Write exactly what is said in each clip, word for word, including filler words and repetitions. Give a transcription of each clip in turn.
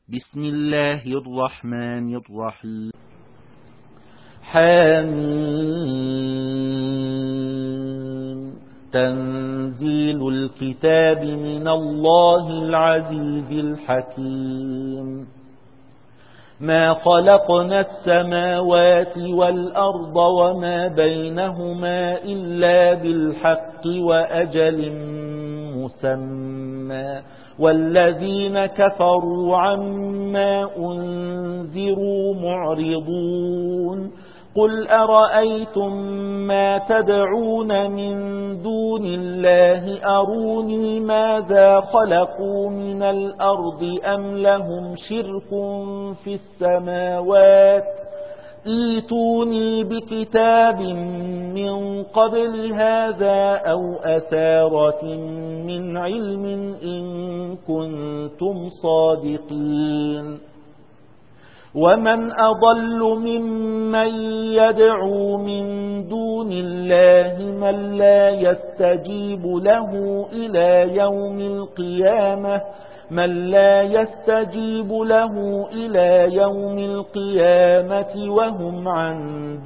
بسم الله الرحمن الرحيم. حميم. تنزيل الكتاب من الله العزيز الحكيم. ما خلقنا السماوات والأرض وما بينهما إلا بالحق وأجل مسمى، والذين كفروا عما أنذروا معرضون. قل أرأيتم ما تدعون من دون الله أروني ماذا خلقوا من الأرض أم لهم شرك في السماوات ائتوني بكتاب من قبل هذا أو أثارة من علم إن كنتم صادقين. ومن أضل ممن يدعو من دون الله من لا يستجيب له إلى يوم القيامة من لا يستجيب له إلى يوم القيامة وهم عن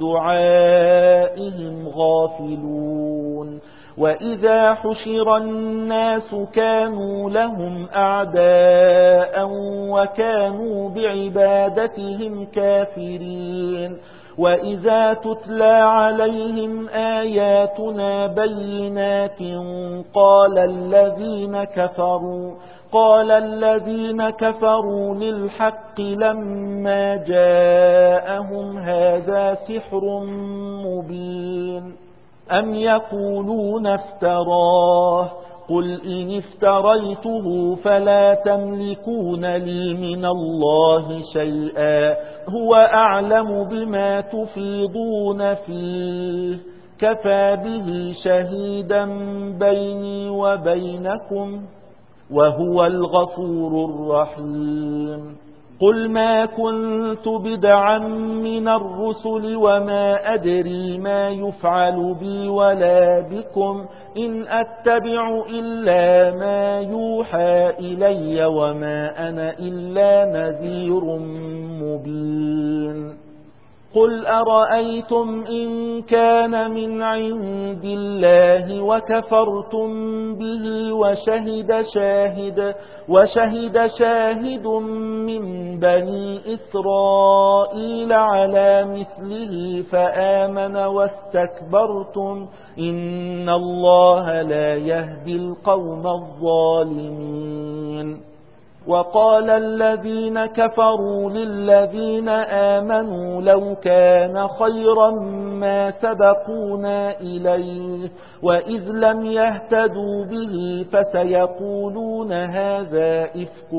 دعائهم غافلون. وإذا حشر الناس كانوا لهم أعداء وكانوا بعبادتهم كافرين. وإذا تتلى عليهم آياتنا بينات قال الذين كفروا قال الذين كفروا للحق لما جاءهم هذا سحر مبين. أم يقولون افتراه قل إن افتريته فلا تملكون لي من الله شيئا هو أعلم بما تفيضون فيه كفى به شهيدا بيني وبينكم وهو الغفور الرحيم. قل ما كنت بدعا من الرسل وما أدري ما يفعل بي ولا بكم إن أتبع إلا ما يوحى إلي وما أنا إلا نذير مبين. قل أرأيتم إن كان من عند الله وكفرتم به وشهد شاهد وشهد شاهد من بني إسرائيل على مثله فآمن واستكبرتم إن الله لا يهدي القوم الظالمين. وقال الذين كفروا للذين آمنوا لو كان خيرا ما سبقونا إليه وإذ لم يهتدوا به فسيقولون هذا إفك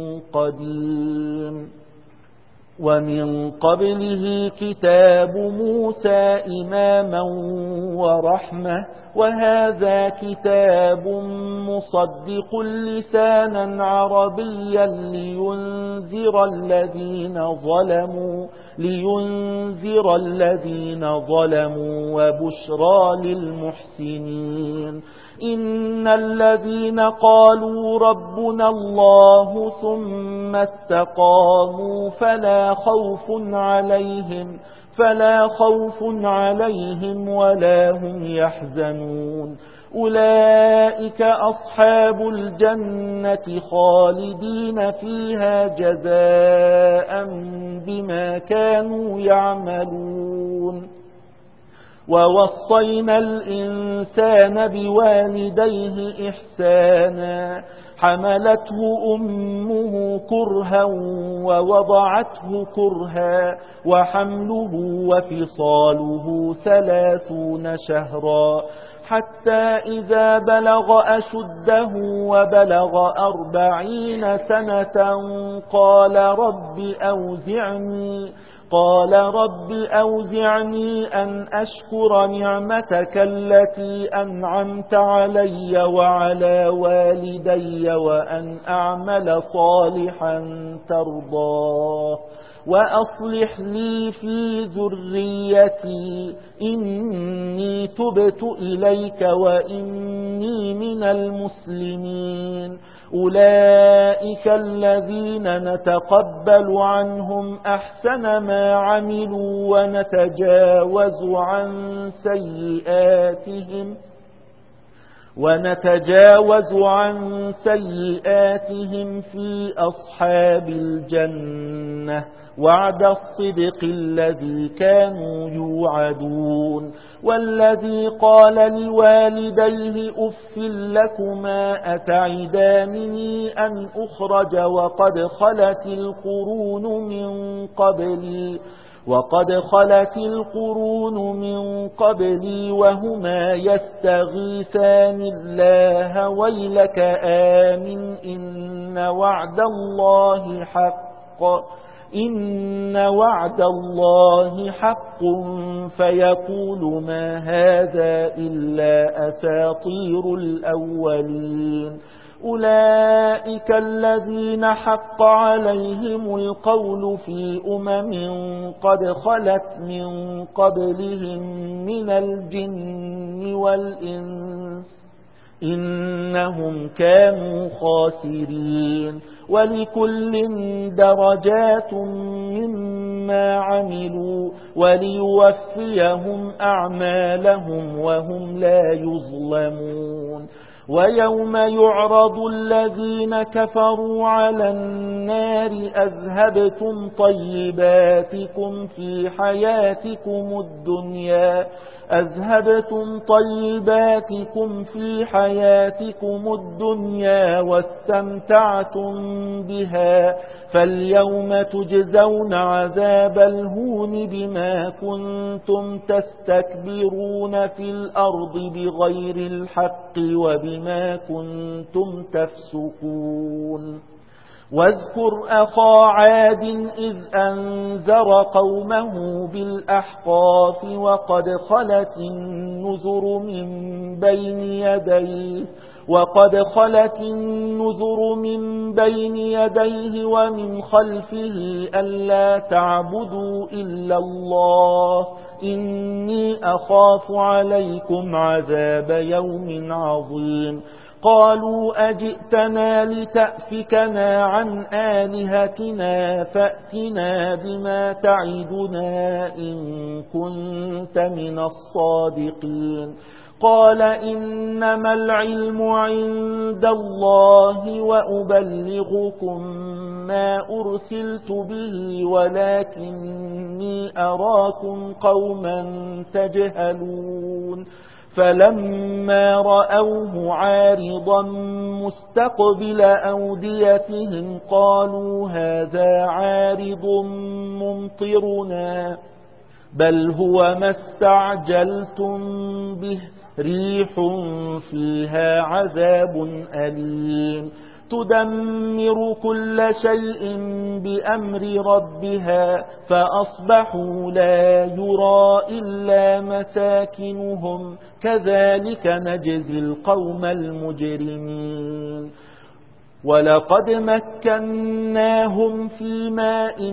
قديم. ومن قبله كتاب موسى إماما ورحمة وهذا كتاب مصدق لسانا عربيا لينذر الذين ظلموا لينذر الذين ظلموا وبشرى للمحسنين. إن الذين قالوا ربنا الله ثم استقاموا فلا خوف عليهم فلا خوف عليهم ولا هم يحزنون. أولئك أصحاب الجنة خالدين فيها جزاء بما كانوا يعملون. ووصينا الإنسان بوالديه إحسانا حملته أمه كرها ووضعته كرها وحمله وفصاله ثلاثون شهرا حتى إذا بلغ أشده وبلغ أربعين سنة قال رب أوزعني قال رب أوزعني أن أشكر نعمتك التي أنعمت علي وعلى والدي وأن أعمل صالحا ترضاه وأصلح لي في ذريتي إني تبت إليك وإني من المسلمين. أولئك الذين نتقبل عنهم أحسن ما عملوا ونتجاوز عن سيئاتهم ونتجاوز عن سيئاتهم في أصحاب الجنة وعد الصدق الذي كانوا يوعدون. والذي قال لوالديه أف لكما أتعدانني أن أخرج وقد خلت القرون من قبلي وقد خلت القرون من قبلي وهما يستغيثان الله ويلك آمن إن وعد الله حق إن وعد الله حق فيقول ما هذا إلا أساطير الأولين. أولئك الذين حق عليهم القول في أمم قد خلت من قبلهم من الجن والإنس إنهم كانوا خاسرين. ولكل درجات مما عملوا وليوفيهم أعمالهم وهم لا يظلمون. ويوم يعرض الذين كفروا على النار أذهبتم طيباتكم في حياتكم الدنيا أذهبتم طيباتكم في حياتكم الدنيا واستمتعتم بها فاليوم تجزون عذاب الهون بما كنتم تستكبرون في الأرض بغير الحق وبما كنتم تفسقون. واذكر أخا عاد إذ أنذر قومه بالأحقاف وقد خلت النذر من بين يديه وقد خلت النذر من بين يديه ومن خلفه ألا تعبدوا إلا الله إني أخاف عليكم عذاب يوم عظيم. قالوا أجئتنا لتأفكنا عن آلهتنا فأتنا بما تعدنا إن كنت من الصادقين. قال إنما العلم عند الله وأبلغكم ما أرسلت به ولكني أراكم قوما تجهلون. فلما رأوه عارضا مستقبل أوديتهم قالوا هذا عارض ممطرنا بل هو ما استعجلتم به ريح فيها عذاب أليم تدمر كل شيء بأمر ربها فأصبحوا لا يرى إلا مساكنهم كذلك نجزي القوم المجرمين. ولقد مكناهم في ماء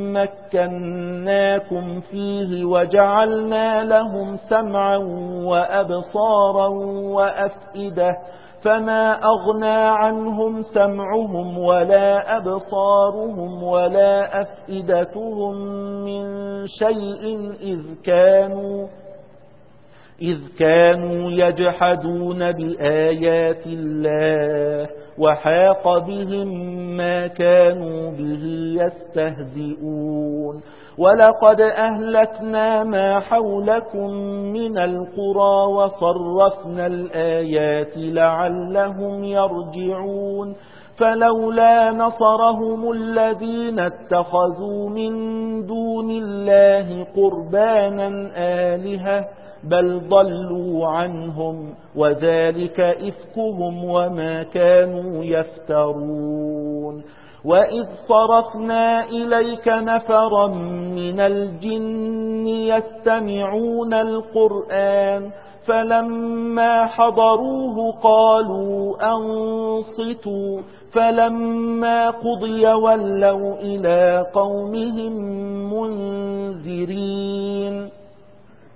مكناكم فيه وجعلنا لهم سمعا وأبصارا وأفئدة فما أغنى عنهم سمعهم ولا أبصارهم ولا أفئدتهم من شيء إذ كانوا إذ كانوا يجحدون بآيات الله وحاق بهم ما كانوا به يستهزئون. ولقد أهلكنا ما حولكم من القرى وصرفنا الآيات لعلهم يرجعون. فلولا نصرهم الذين اتخذوا من دون الله قربانا آلهة بل ضلوا عنهم وذلك إفكهم وما كانوا يفترون. وإذ صرفنا إليك نفرا من الجن يستمعون القرآن فلما حضروه قالوا أنصتوا فلما قضي ولوا إلى قومهم منذرين.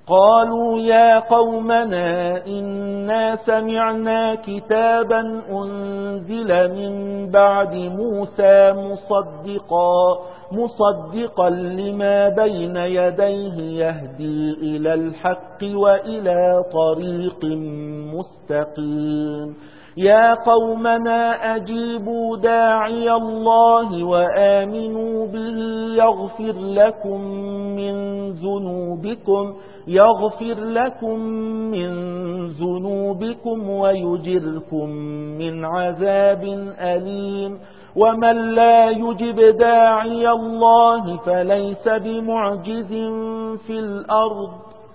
قالوا يا قومنا إنا سمعنا كتابا أنزل من بعد موسى مصدقا مصدقا لما بين يديه يهدي إلى الحق وإلى طريق مستقيم يا قومنا أجيبوا داعي الله وآمنوا به يغفر لكم من ذنوبكم يغفر لكم من ذنوبكم ويجركم من عذاب أليم ومن لا يجب داعي الله فليس بمعجز في الأرض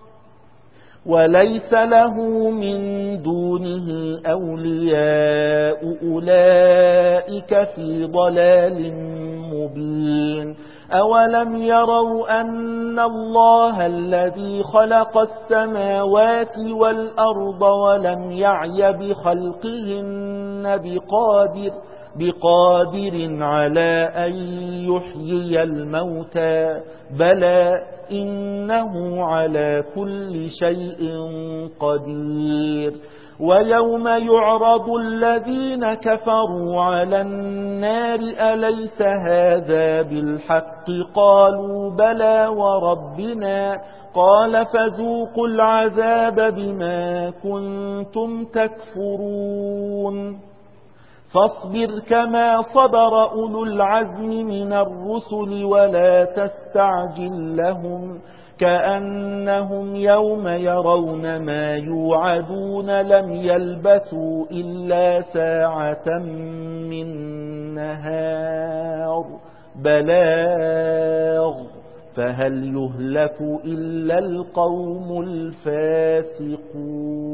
وليس له من دونه أولياء أولئك في ضلال مبين أولم يروا أن الله الذي خلق السماوات والأرض ولم يعي بخلقهن بقادر بقادر على أن يحيي الموتى بلى إنه على كل شيء قدير ويوم يعرض الذين كفروا على النار أليس هذا بالحق قالوا بلى وربنا قال فذوقوا العذاب بما كنتم تكفرون فاصبر كما صبر أولو العزم من الرسل ولا تستعجل لهم كأنهم يوم يرون ما يوعدون لم يلبثوا إلا ساعة من نهار بلاغ فهل يهلك إلا القوم الفاسقون.